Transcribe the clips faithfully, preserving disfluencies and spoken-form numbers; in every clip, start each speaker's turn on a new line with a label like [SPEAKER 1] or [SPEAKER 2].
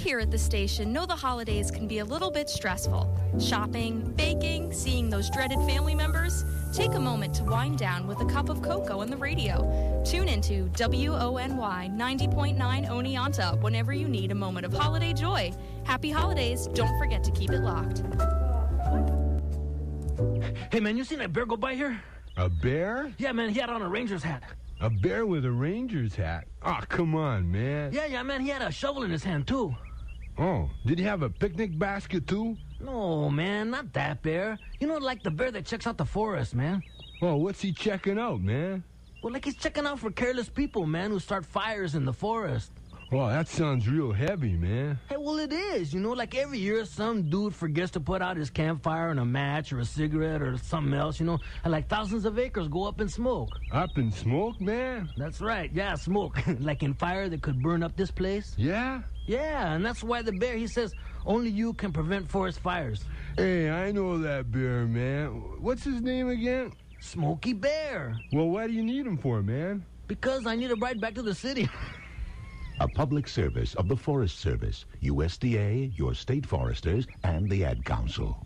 [SPEAKER 1] here at the station know the holidays can be a little bit stressful. Shopping, baking, seeing those dreaded family members. Take a moment to wind down with a cup of cocoa on the radio. Tune into W O N Y ninety point nine Oneonta whenever you need a moment of holiday joy. Happy holidays. Don't forget to keep it locked.
[SPEAKER 2] Hey, man, you seen that bear go by here?
[SPEAKER 3] A bear?
[SPEAKER 2] Yeah, man, he had on a Ranger's hat.
[SPEAKER 3] A bear with a Ranger's hat? Oh, come on, man.
[SPEAKER 2] Yeah, yeah, man, he had a shovel in his hand, too.
[SPEAKER 3] Oh, did he have a picnic basket, too?
[SPEAKER 2] No, man, not that bear. You know, like the bear that checks out the forest, man.
[SPEAKER 3] Oh, what's he checking out, man?
[SPEAKER 2] Well, like he's checking out for careless people, man, who start fires in the forest.
[SPEAKER 3] Oh, that sounds real heavy, man.
[SPEAKER 2] Hey, well, it is. You know, like every year some dude forgets to put out his campfire and a match or a cigarette or something else, you know, and like thousands of acres go up in smoke.
[SPEAKER 3] Up in smoke, man?
[SPEAKER 2] That's right. Yeah, smoke. Like in fire that could burn up this place.
[SPEAKER 3] Yeah?
[SPEAKER 2] Yeah, and that's why the bear, he says, only you can prevent forest fires.
[SPEAKER 3] Hey, I know that bear, man. What's his name again?
[SPEAKER 2] Smokey Bear.
[SPEAKER 3] Well, what do you need him for, man?
[SPEAKER 2] Because I need a ride back to the city.
[SPEAKER 4] A public service of the Forest Service, U S D A, your state foresters, and the Ad Council.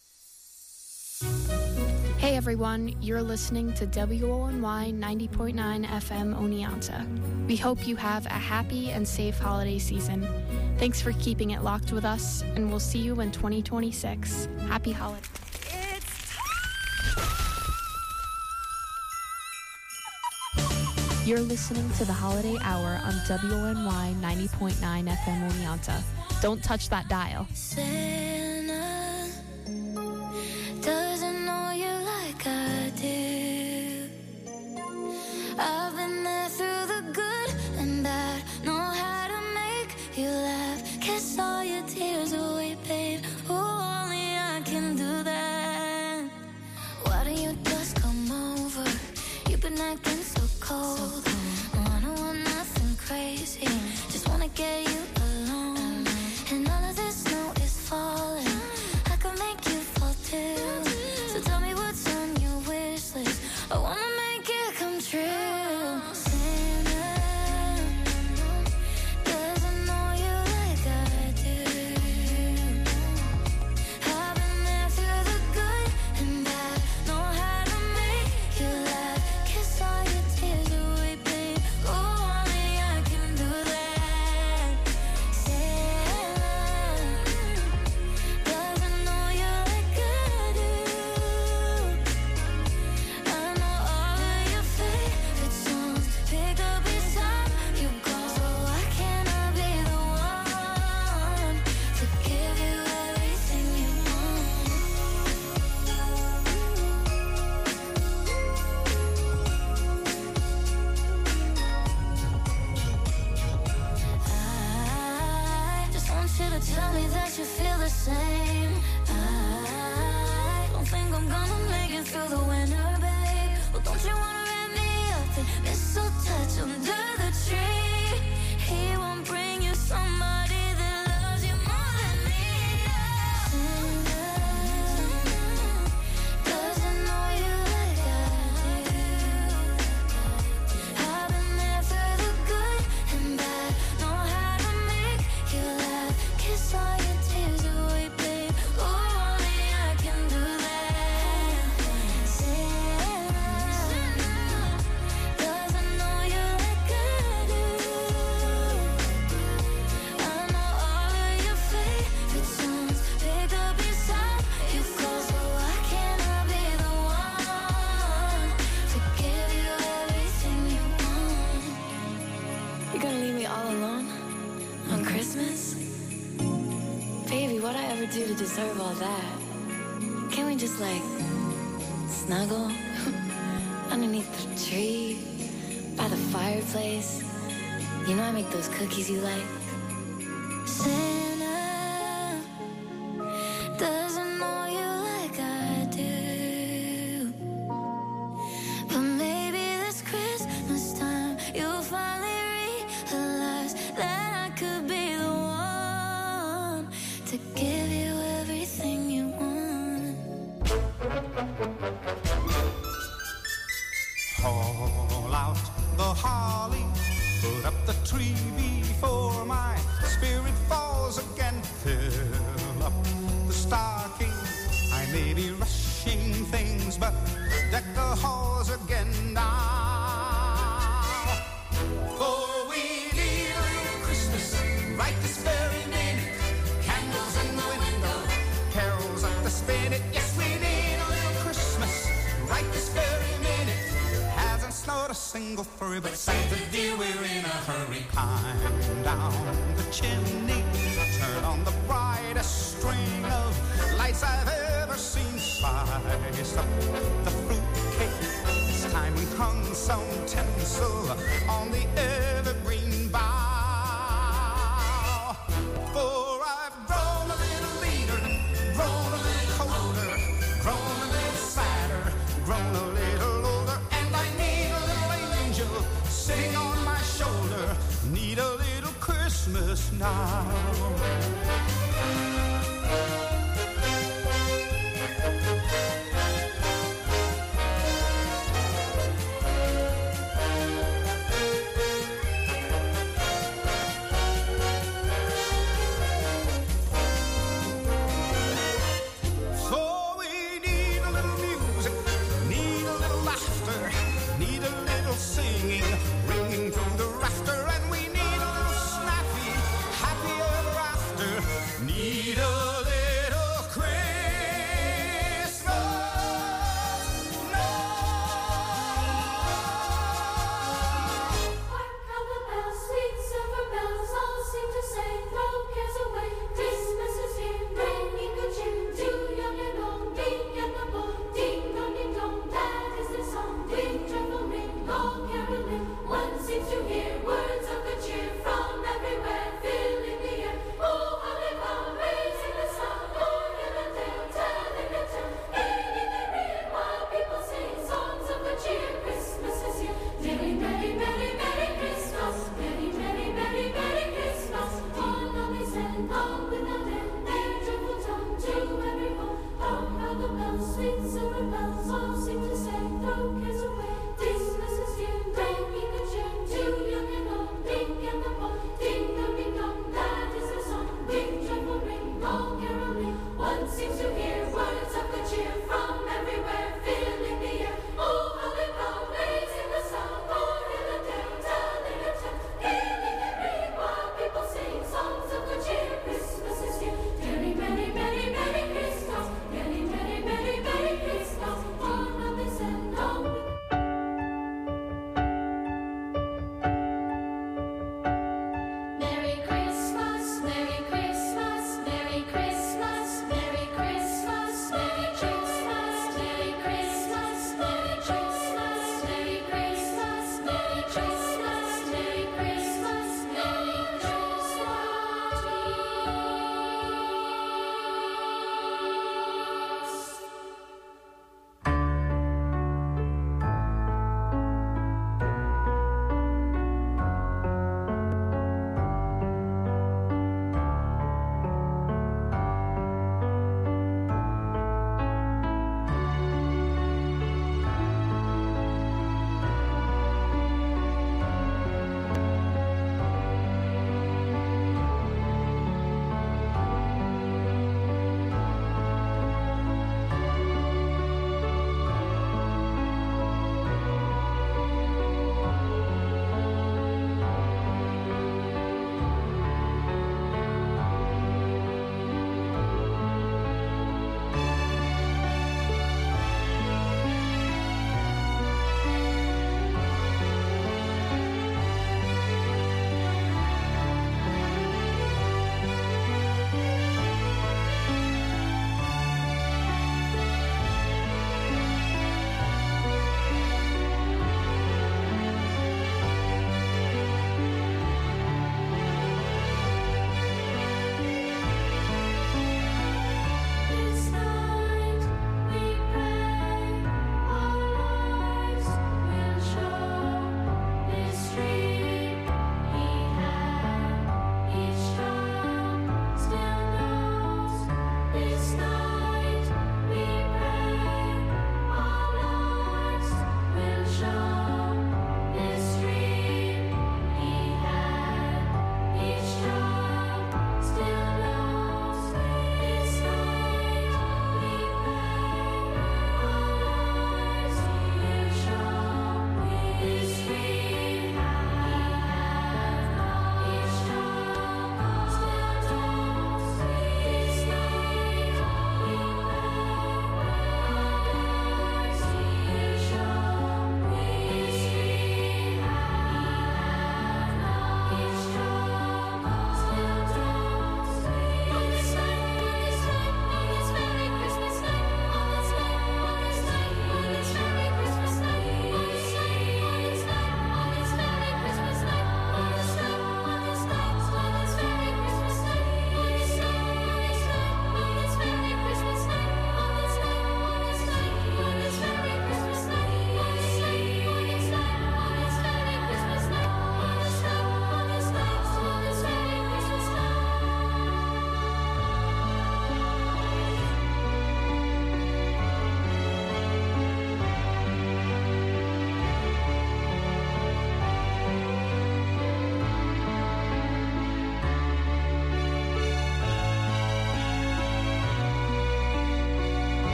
[SPEAKER 5] Hey everyone, you're listening to W O N Y ninety point nine F M Oneonta. We hope you have a happy and safe holiday season. Thanks for keeping it locked with us, and we'll see you in twenty twenty-six. Happy holidays. You're listening to the Holiday Hour on W O N Y ninety point nine F M Oneonta. Don't touch that dial.
[SPEAKER 6] Santa doesn't know you like I do. I've been there through the good and bad. Know how to make you laugh. Kiss all your tears away, babe. Oh, only I can do that. Why don't you just come over? You've been acting so cold. I don't want nothing crazy. Just wanna get you alone. And all of this snow is falling. I could make you fall too. So tell me what's on your wish list. I wanna make it come true. Santa doesn't know you like I do. I've been there through the good and bad. Know how to make you laugh. Kiss all your tears away, babe. Oh, only I can do that. Santa doesn't know you like I do. I know all of your favorite songs. Pick up each time you go. So why can't I be the one to give you everything you I just want you to tell me that you feel the same. I don't think I'm gonna make it through the winter, babe. Well, don't you wanna wrap me up in mistletoe under the tree? He won't bring you somebody that loves you more than me. Santa doesn't know you like I do. I've been there through the good and bad. Know how to make you laugh. Kiss all your tears away, babe. Oh, only I can do that. Santa doesn't know you like I do. I know all of your favorite songs. Pick up each time you go. So why can't I be the one to give you everything you want? You're gonna leave me all alone on Christmas? Baby, what'd I ever do to deserve all that? Can't we just like snuggle underneath the tree, by the fireplace? You know I make those cookies you like. Santa doesn't know you like I do. But maybe this Christmas time you'll finally realize that I could be the one to give you everything you want.
[SPEAKER 7] Haul out the holly, put up the tree before my spirit falls halls again, fill up the stocking. I may be rushing things, but deck the halls again now. For we need a little Christmas right this very minute. Candles in the window, carols at the spinet. Yes, we need a little Christmas right this very minute. Hasn't snowed a single flurry, but Santa dear, we're in a hurry. Climb down the chimney, turn on the brightest string of lights I've ever seen. Spice up the fruitcake. It's time we hung some tinsel on the evergreen bough. For I've grown a little leaner, grown a little colder, grown a little sadder, grown a little older, and I need a little angel sitting on my shoulder. Need a little Christmas now. Singing, ringing through the rafter, and we need a little snappy, happy ever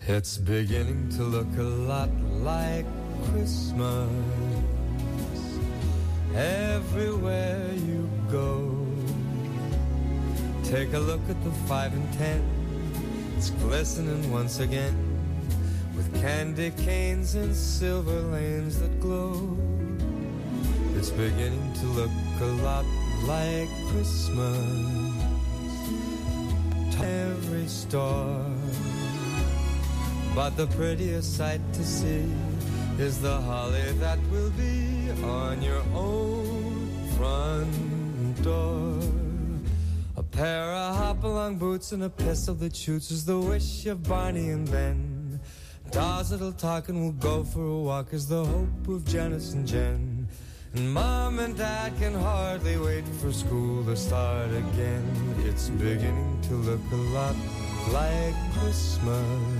[SPEAKER 8] It's beginning to look a lot like Christmas everywhere you go. Take a look at the five and ten. It's glistening once again with candy canes and silver lanes that glow. It's beginning to look a lot like Christmas. Every store, but the prettiest sight to see is the holly that will be on your own front door. A pair of hop-along boots and a pistol that shoots is the wish of Barney and Ben. Dolls that'll talk and will go for a walk is the hope of Janice and Jen. And Mom and Dad can hardly wait for school to start again. It's beginning to look a lot like Christmas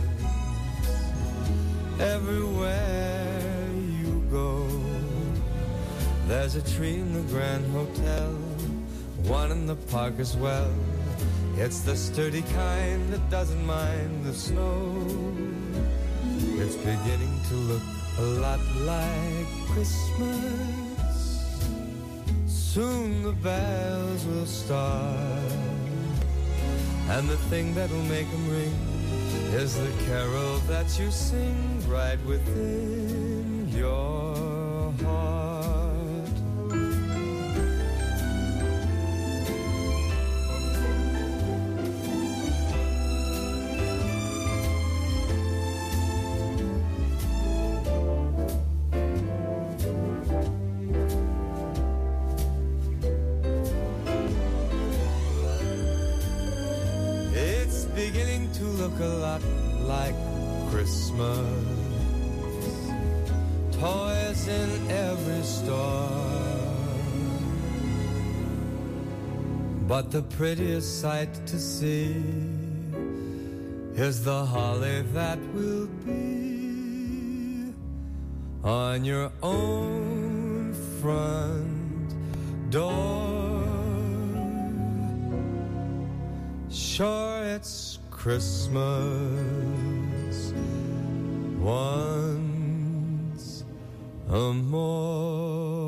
[SPEAKER 8] everywhere you go. There's a tree in the Grand Hotel, one in the park as well. It's the sturdy kind that doesn't mind the snow. It's beginning to look a lot like Christmas. Soon the bells will start, and the thing that'll make them ring is the carol that you sing right within your heart. Beginning to look a lot like Christmas. Toys in every store, but the prettiest sight to see is the holly that will be on your own front door. Sure, it's Christmas once a more.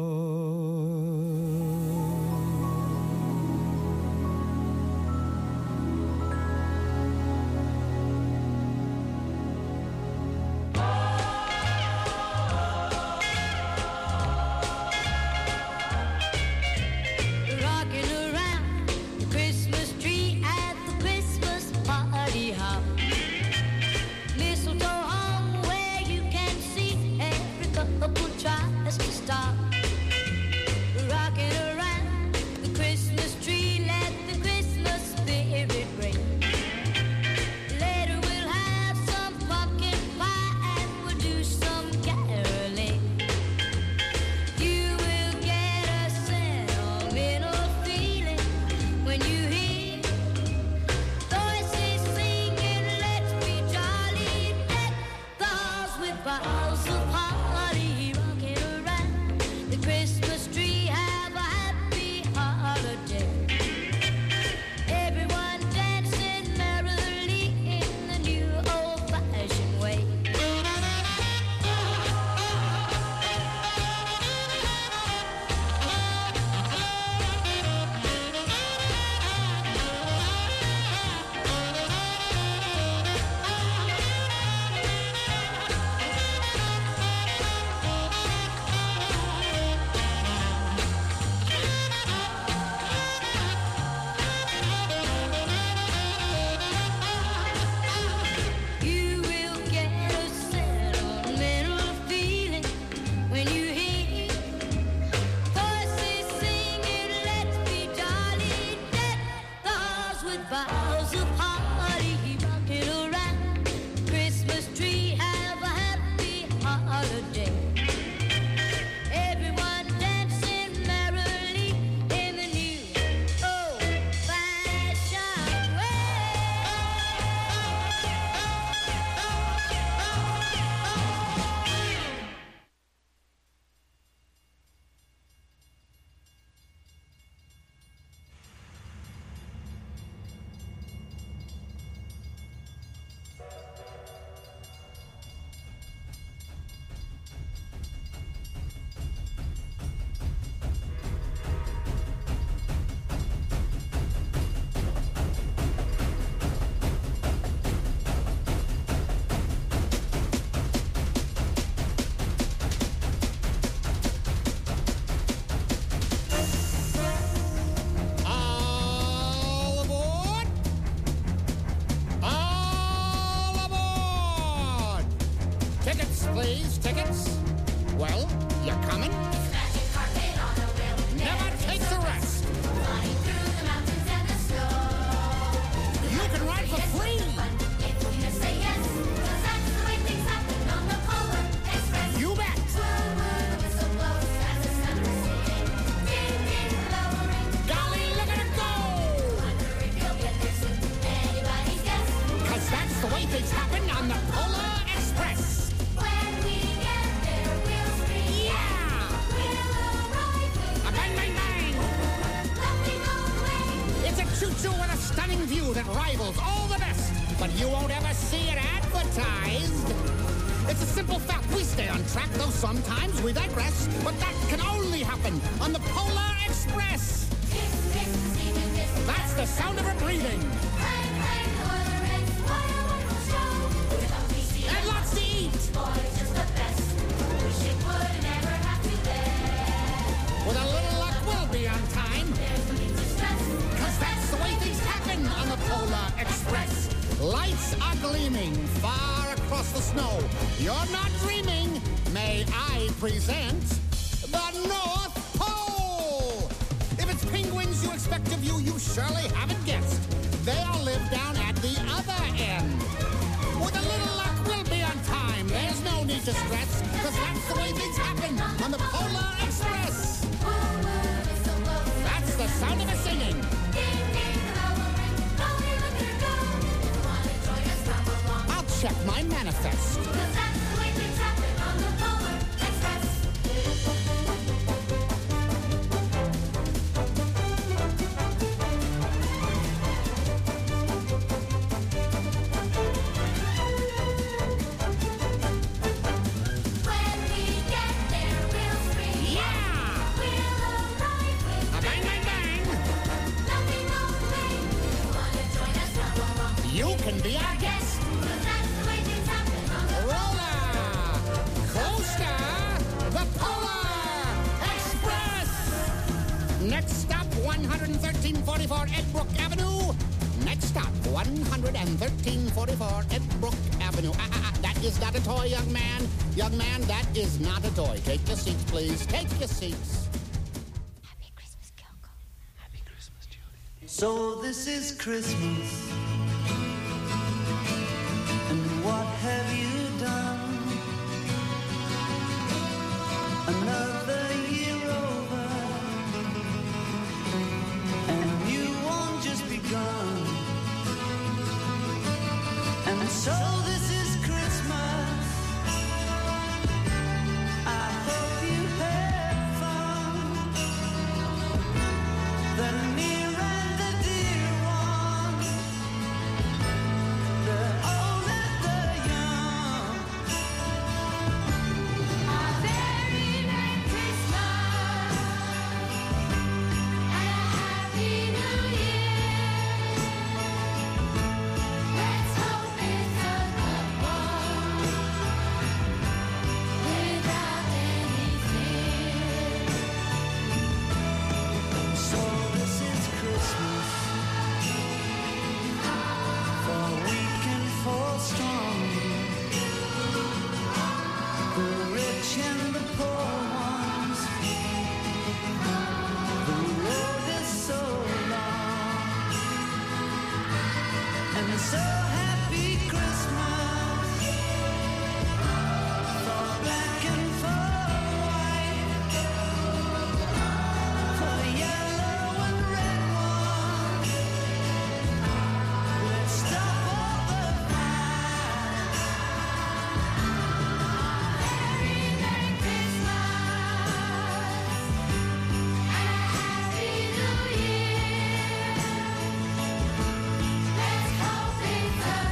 [SPEAKER 9] stunning view that rivals all the best, but you won't ever see it advertised. It's a simple fact, we stay on track, though sometimes we digress, but that can only happen on the Polar Express. That's the sound of her breathing. And lots to eat. With a little luck, we'll be on time. Cause that's the way things happen on the Polar Express. Lights are gleaming far across the snow. You're not dreaming. May I present the North Pole? If it's penguins you expect to view, you surely haven't guessed. They all live down at the other end. With a little luck, we'll be on time. There's no need to stress, cause that's the way things happen on the Polar Express. That's the sound of her singing. I'll check my manifest. Can be our guest. Roller coaster, the Polar Express. Next stop, one thirteen forty-four Edbrook Avenue. Next stop, one thirteen forty-four Edbrook Avenue. Ah, ah, ah, that is not a toy, young man. Young man, that is not a toy. Take your seats, please. Take your seats.
[SPEAKER 6] Happy Christmas, Kyoko.
[SPEAKER 10] Happy Christmas, Julie.
[SPEAKER 11] So this is Christmas. What have you done? Another year over, and a new one just begun. And so this is Christmas. I hope you had fun. The near and the dear one, the old
[SPEAKER 6] Let's hope it's a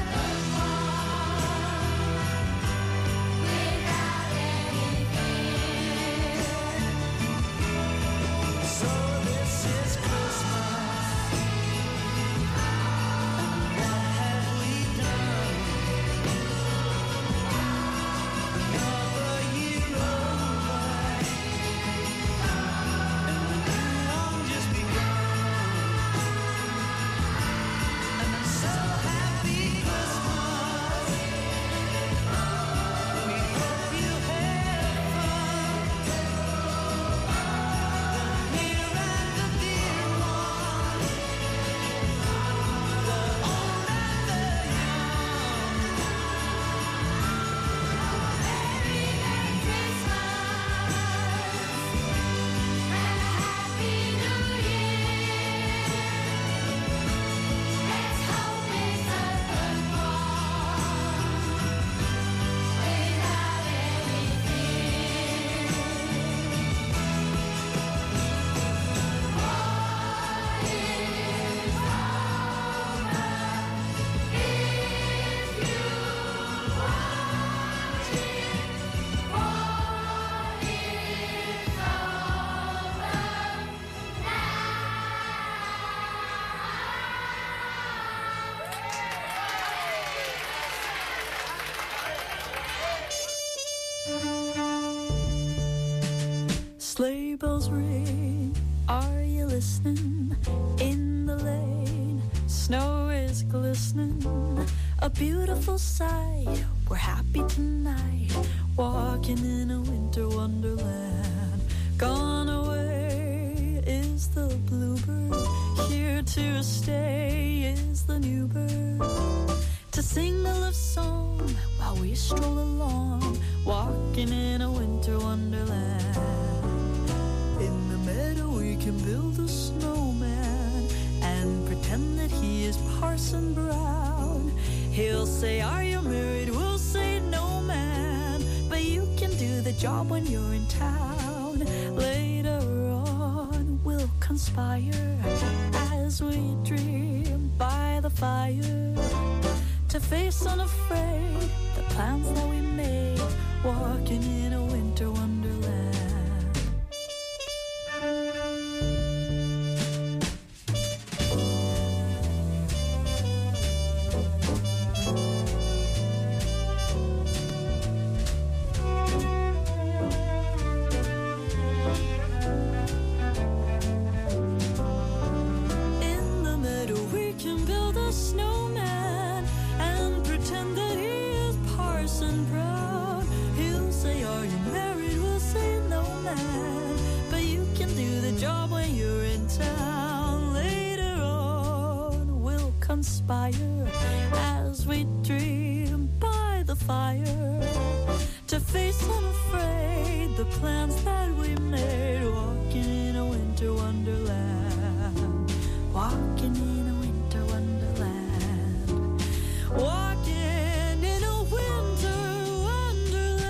[SPEAKER 11] listening in the lane. Snow is glistening, a beautiful sight. We're happy tonight, walking in a winter wonderland. Gone away is the bluebird, here to stay is the new bird. To sing a love song while we stroll along, walking in a winter wonderland. In the meadow we can build a snowman and pretend that he is Parson Brown. He'll say, are you married? We'll say, no, man, but you can do the job when you're in town. Later on we'll conspire as we dream by the fire, to face unafraid the plans that we made, walking in a winter wonderland. In the meadow we can build a snowman and pretend that he is Parson Brown. He'll say, are you married? We'll say, no, man, but you can do the job when you're in town. Later on we'll conspire as we dream by the fire, to face unafraid the plans that we made, walking in a winter wonderland. Walking in a winter wonderland. Walking in a winter wonderland.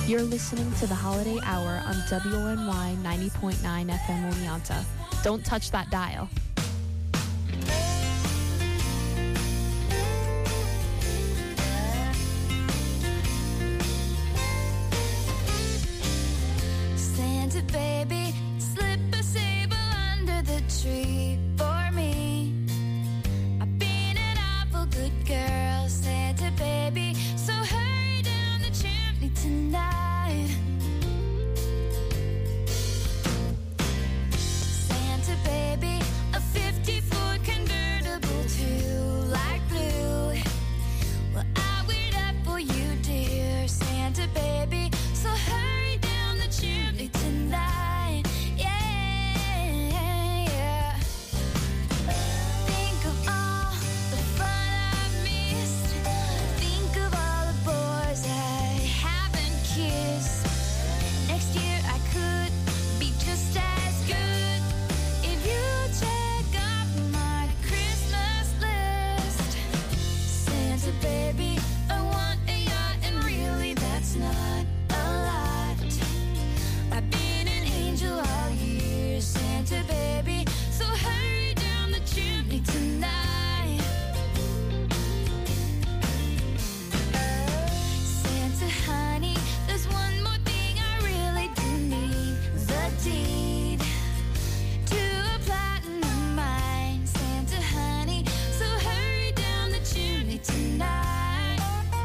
[SPEAKER 5] You're listening to the Holiday Hour on W O N Y ninety point nine F M Oneonta. Don't touch that dial.
[SPEAKER 6] Santa baby, slip a sable under the tree for me. I've been an awful good girl, Santa baby, so hurry down the chimney tonight. Santa baby, a fifty-foot convertible too, light blue. Well, I wait up for you, dear Santa baby, so hurry down the chimney tonight. Yeah, yeah. Think of all the fun I've missed. Think of all the boys I haven't kissed. Next year I could be just as good if you check off my Christmas list. Santa baby, I want a yacht, and really that's not a lot. I've been an angel all year, Santa baby, so hurry down the chimney tonight. Santa honey, there's one more thing I really do need, the deed to a platinum mine, Santa honey, so hurry down the chimney tonight.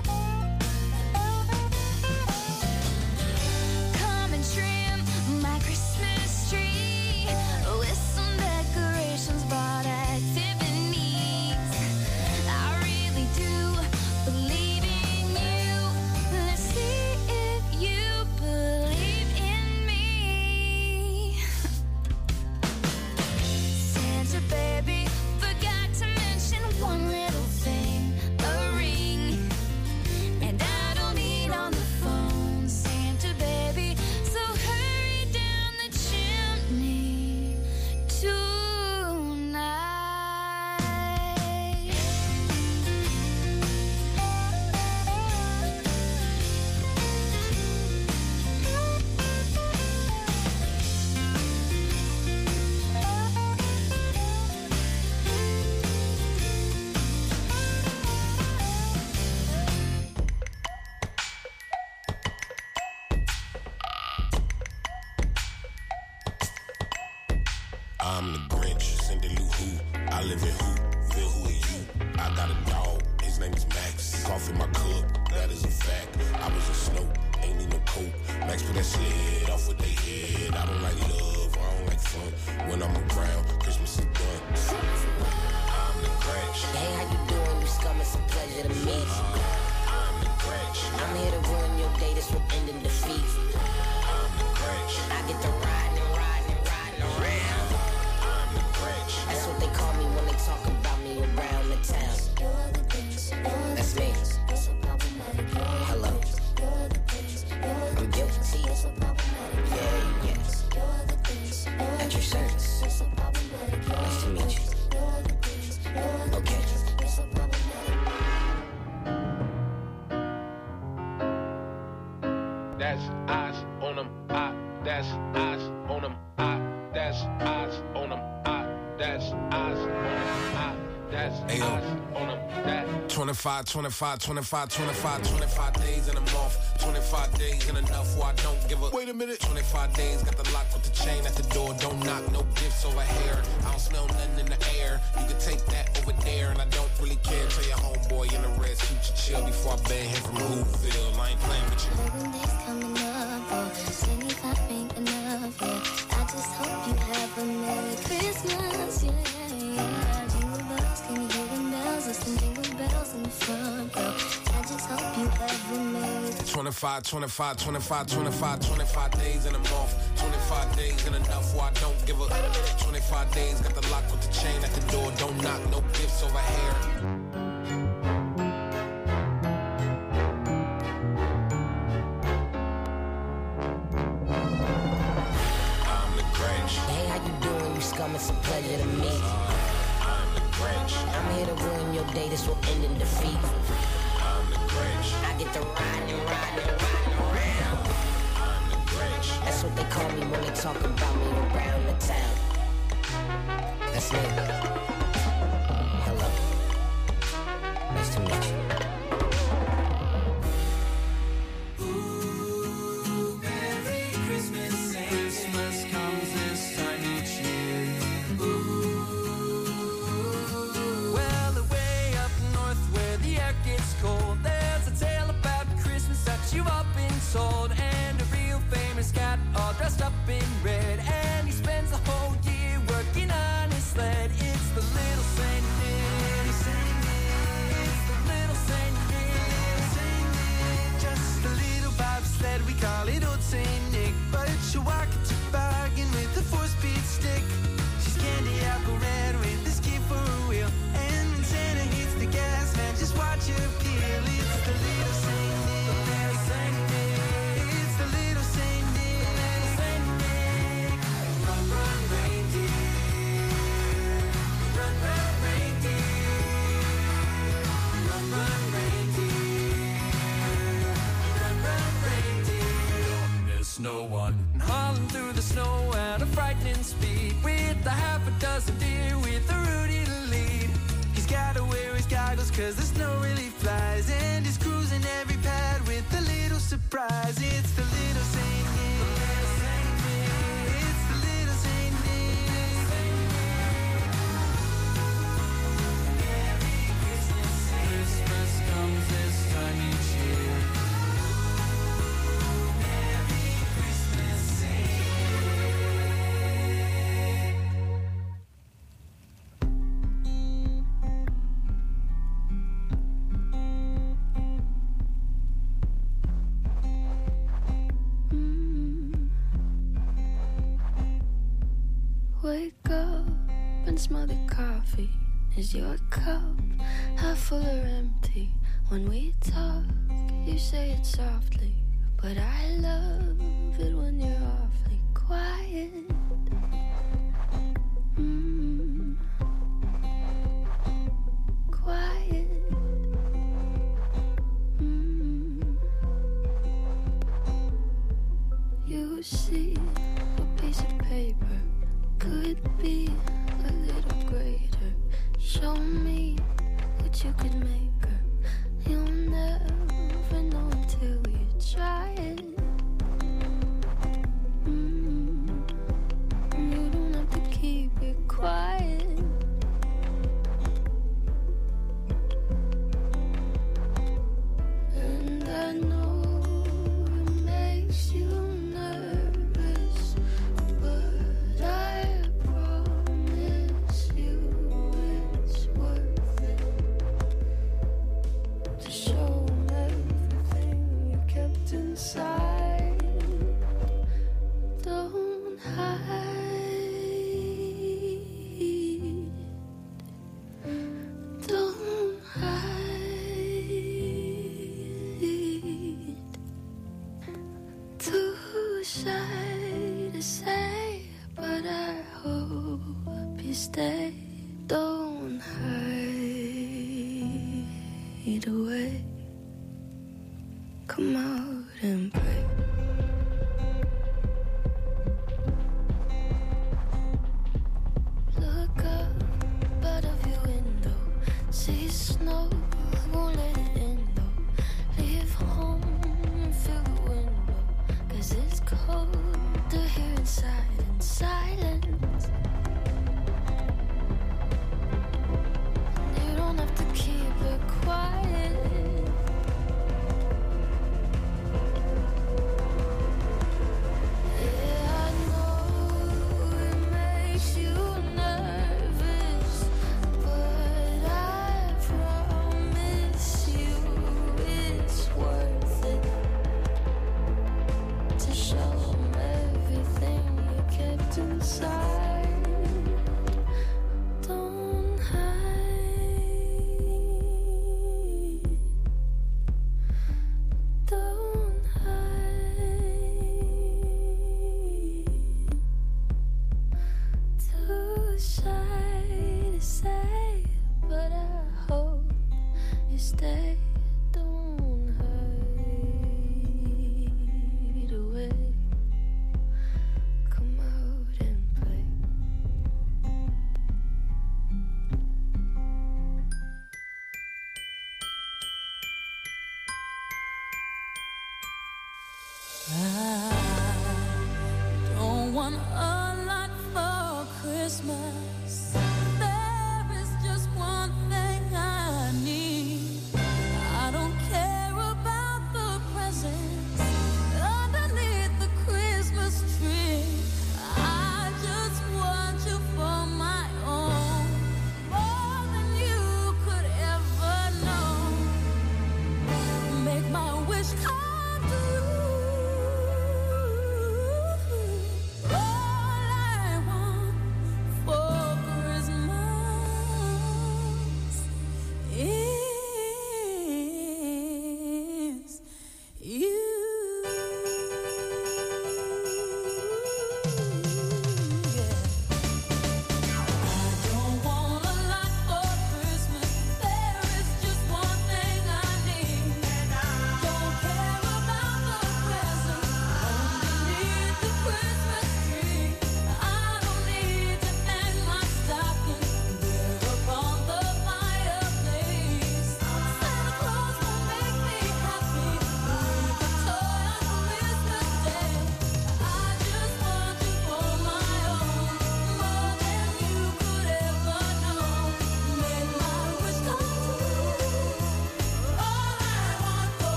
[SPEAKER 6] Come and trim my Christmas tree with some decorations bought at Tiffany's. I really do believe in you. Let's see if you believe in me. Santa baby, forgot to mention one little thing, a ring. And I don't need on the phone, Santa baby, so hurry down the chimney tonight.
[SPEAKER 12] I'm the Grinch, Cindy Lou Who. I live in Whoville, who are you? I got a dog, his name is Max. Coffee in my cup, that is a fact. I was a snow, ain't need no coat. Max put that sled off with they head. I don't like love, I don't like fun. When I'm around, Christmas is done. I'm the Grinch.
[SPEAKER 13] Hey, how you doing? You scum, it's a pleasure to meet you.
[SPEAKER 12] I'm the Grinch.
[SPEAKER 13] I'm here to ruin your day, this will end in defeat.
[SPEAKER 12] I'm the Grinch.
[SPEAKER 13] I get to ride and ride and ride around.
[SPEAKER 12] I'm the Grinch.
[SPEAKER 13] That's what they call me when they talk about me around the town. That's me. Hello. I'm guilty. Yeah, yes. At your service. Nice to meet you. Okay.
[SPEAKER 14] That's eyes on them, I, that's eyes on them, I, that's eyes on them, I, that's eyes on them, I, that's
[SPEAKER 12] Ayo.
[SPEAKER 14] eyes on them, that.
[SPEAKER 12] twenty-five, twenty-five, twenty-five, twenty-five, twenty-five days in a month. twenty-five days ain't enough where I don't give a. Wait a minute. twenty-five days, got the lock with the chain at the door. Don't knock, no gifts over here. I don't smell nothing in the air. You can take that over there, and I don't really care. Tell your homeboy in the red suit to chill before I ban him from Whoville. I ain't playing with you.
[SPEAKER 6] Eleven days coming up, oh, twenty-five ain't enough, yeah. I just hope you have a Merry Christmas, yeah, yeah. Jingle bells, can you hear them bells? Listen, jingle bells in the front row. I just hope you have a Merry
[SPEAKER 12] twenty-five, twenty-five, twenty-five, twenty-five, twenty-five days in a month. twenty-five days ain't enough where I don't give a. twenty-five days, got the lock with the chain at the door. Don't knock, no gifts over here.
[SPEAKER 13] Scum, it's a pleasure to meet you.
[SPEAKER 12] I'm the Grinch.
[SPEAKER 13] I'm here to ruin your day, this will end in defeat.
[SPEAKER 12] I'm the Grinch.
[SPEAKER 13] I get to ride and ride and ride around.
[SPEAKER 15] gold and a real famous cat all dressed up in red. And he spends the whole year working on his sled. It's the little Saint Nick. It's the little Saint Nick. Just a little bobsled, we call it Old Saint Nick. But she walk to bargain with a four-speed stick. She's candy apple red with a ski for a wheel. And when Santa hits the gas, man, just watch her peel. It's the little Saint Nick. It's the little Saint Nick. Saint Nick. Run, run, reindeer. Run, run, reindeer. Run, run, reindeer. Run, run, reindeer. Don't miss no one. And hauling through the snow at a frightening speed, with a half a dozen deer with a Rudy to lead. He's gotta wear his goggles cause the snow really flies, and he's cruising every pad with a little surprise. It's the little Saint Nick. It's the little Saint Nick. Merry Christmas. Christmas comes this time each year. Merry Christmas, Saint.
[SPEAKER 11] Wake up and smell the coffee. Is your cup half full or empty? When we talk, you say it softly, but I love it when you're awfully quiet. Mm. Quiet. Mm. You see a piece of paper could be a little greater. Show me what you could make her. You'll never know until you try it. Mm. You don't have to keep it quiet. And I know it makes you nervous, but I promise you it's worth it to show 'em everything you kept inside. Don't hide. Don't hide. Too shy to say, but I hope you stay. Don't hide away. Come out and play. Look up out of your window. See snow, won't let it in though. Leave home and feel the wind blow. Cause it's colder here inside in silence. You don't have to keep it quiet. Yeah, I know it makes you nervous, but I promise you it's worth it to show 'em everything you kept inside. Don't hide. Don't hide. Too shy to say, but I hope you stay. Don't hide away. Come out and play.
[SPEAKER 16] I don't want a lot for Christmas. There is just one thing I need. I don't care about the presents. I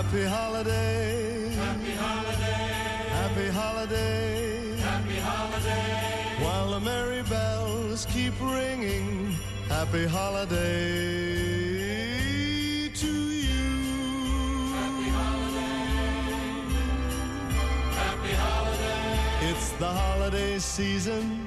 [SPEAKER 17] Happy holiday. Happy holiday. Happy holiday. Happy holiday. While the merry bells keep ringing. Happy holiday to you. Happy holiday. Happy holiday. It's the holiday season.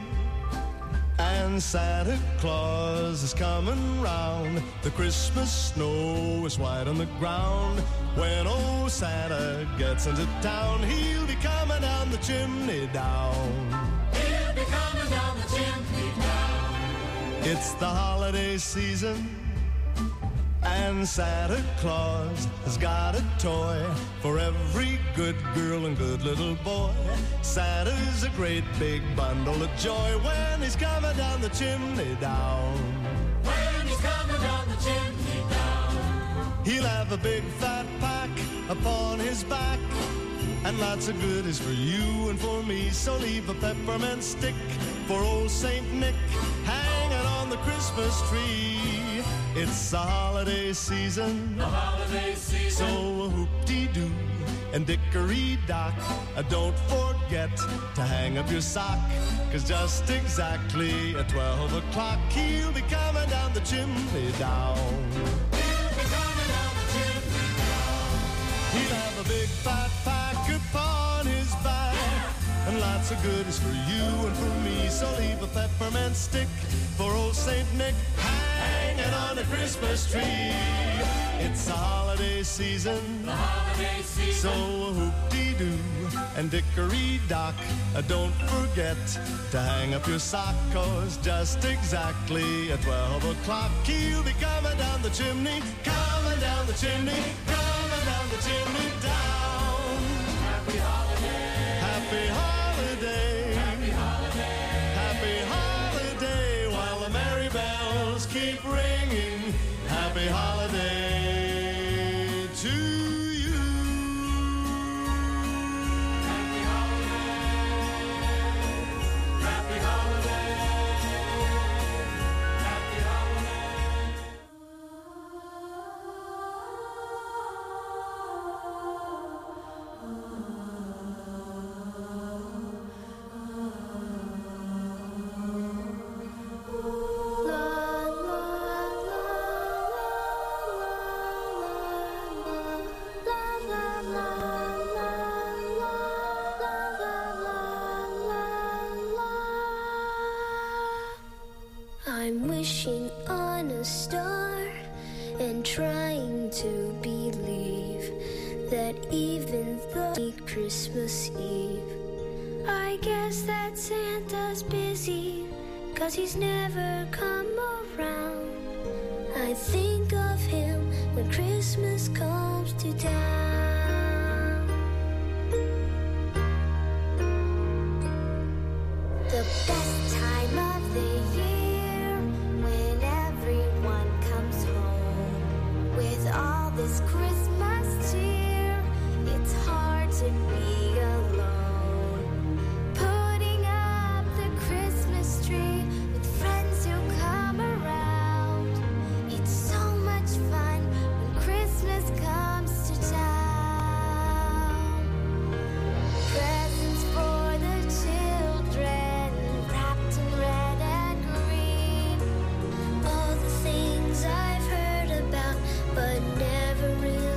[SPEAKER 17] And Santa Claus is coming round. The Christmas snow is white on the ground. When old Santa gets into town, he'll be coming down the chimney down. He'll be coming down the chimney down. It's the holiday season. And Santa Claus has got a toy for every good girl and good little boy. Santa's a great big bundle of joy when he's coming down the chimney down. When he's coming down the chimney down. He'll have a big fat pack upon his back and lots of goodies for you and for me. So leave a peppermint stick for old Saint Nick hanging on the Christmas tree. It's the holiday season, the holiday season. So whoop-dee-doo and dickory-dock, uh, don't forget to hang up your sock, 'cause just exactly at twelve o'clock he'll be coming down the chimney down. He'll be coming down the chimney down. He'll have a big fat pack upon his back and lots of goodies for you and for me. So leave a peppermint stick for old Saint Nick hanging on the Christmas tree. It's the holiday season, the holiday season. So whoop-dee-doo and dickory-dock, uh, don't forget to hang up your sock, 'cause just exactly at twelve o'clock he'll be coming down the chimney, coming down the chimney, coming down the chimney down. Happy holiday. Happy holiday. Happy holiday. Happy holiday. While the merry bells keep ringing. Happy holiday to you. Happy holiday. Happy holiday. Happy holiday.
[SPEAKER 6] I'm wishing on a star and trying to believe that even though it's Christmas Eve, I guess that Santa's busy, 'cause he's never come around. I think of him when Christmas comes to town. The best time of the year, when everyone comes home with all this Christmas cheer, it's hard to be alone. Putting up the Christmas tree with friends who come around. It's so much fun when Christmas comes to town. Presents for the children, wrapped in red and green. All the things I've heard about but never really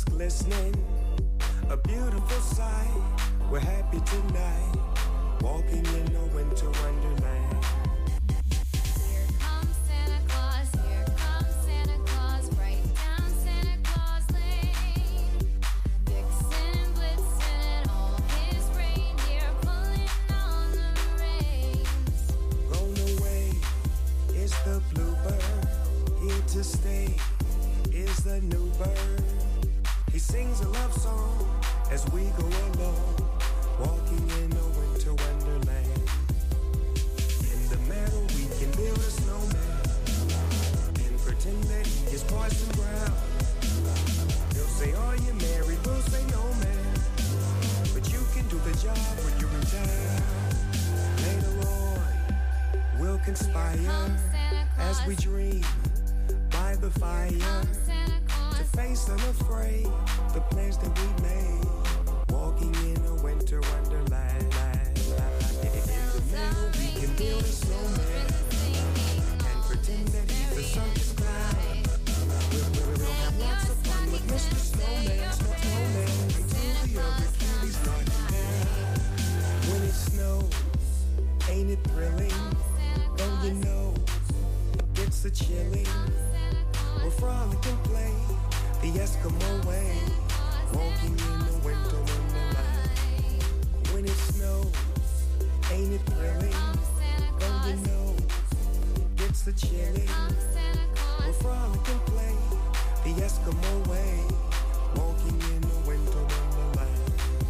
[SPEAKER 15] is glistening, a beautiful sight. We're happy tonight, walking in a winter wonderland.
[SPEAKER 6] Here comes Santa Claus, here comes Santa Claus, right down Santa Claus Lane. Vixen and Blitzen and all his reindeer pulling on the reins.
[SPEAKER 15] Gone away is the bluebird, here to stay is the new bird. He sings a love song as we go along, walking in a winter wonderland. In the meadow we can build a snowman and pretend that he is Parson Brown. He'll say, are you married? We'll say, no man, but you can do the job when you're in town. Later on we'll conspire as we dream by the fire to face unafraid the plans that we made, walking in a winter wonderland. In the middle we can build a snowman and pretend that he's the circus clown. We'll, we'll, we'll have lots of fun with Mister Snowman, Snowman, until the other cuties knock him down. When it snows, ain't it thrilling? Don't you know it's a chilling? We'll frolic and play the Eskimo way, walking in the winter wonderland. When it snows, ain't it thrilling? Don't you know it's a chilling? We'll frolic and play the Eskimo way, walking in the winter wonderland.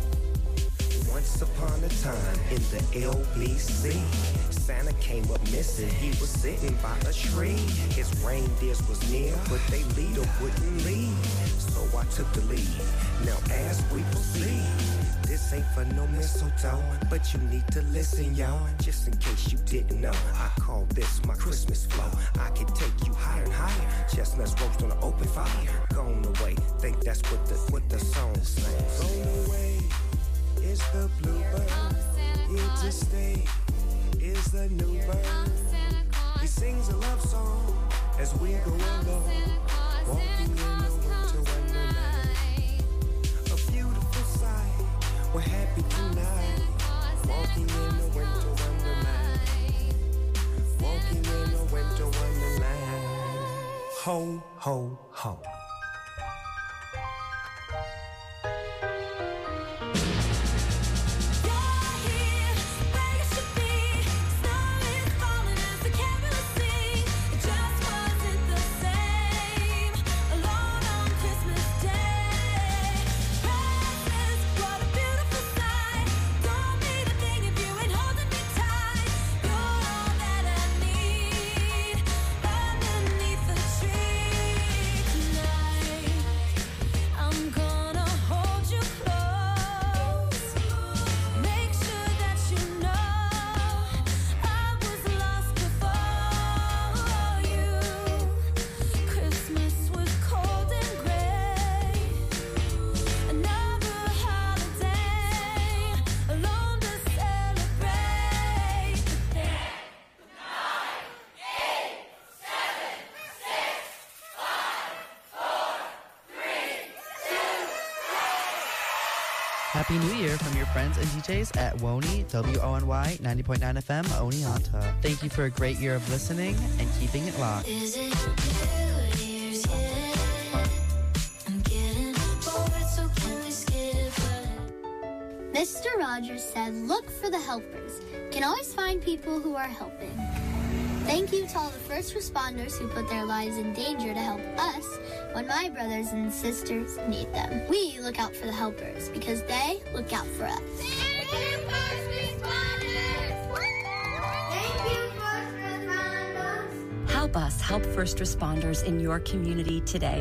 [SPEAKER 15] Once upon a time in the L B C, Santa came up missing, he was sitting by a tree. His reindeers was near, but they leader wouldn't leave. So I took the lead, now as we proceed, this ain't for no mistletoe, but you need to listen, y'all. Just in case you didn't know, I call this my Christmas flow. I can take you higher and higher, chestnuts roast on an open fire. Gone away, think that's what the, what the song says. Gone away is the bluebird, here to stay is the new bird. He sings a love song as we go along, walking in a winter wonderland. A beautiful sight, we're happy tonight, walking in a winter wonderland, walking in a winter wonderland. Ho, ho, ho.
[SPEAKER 18] Happy New Year from your friends and D Js at Wony, W O N Y, ninety point nine F M, Oneonta. Thank you for a great year of listening and keeping it locked.
[SPEAKER 6] Is it New Year's yet? I'm getting bored, so can we skip it?
[SPEAKER 19] Mister Rogers said, look for the helpers. Can always find people who are helping. Thank you to all the first responders who put their lives in danger to help us when my brothers and sisters need them. We look out for the helpers because they look out for us.
[SPEAKER 6] Thank you, first responders! Thank you, first responders!
[SPEAKER 20] Help us help first responders in your community today.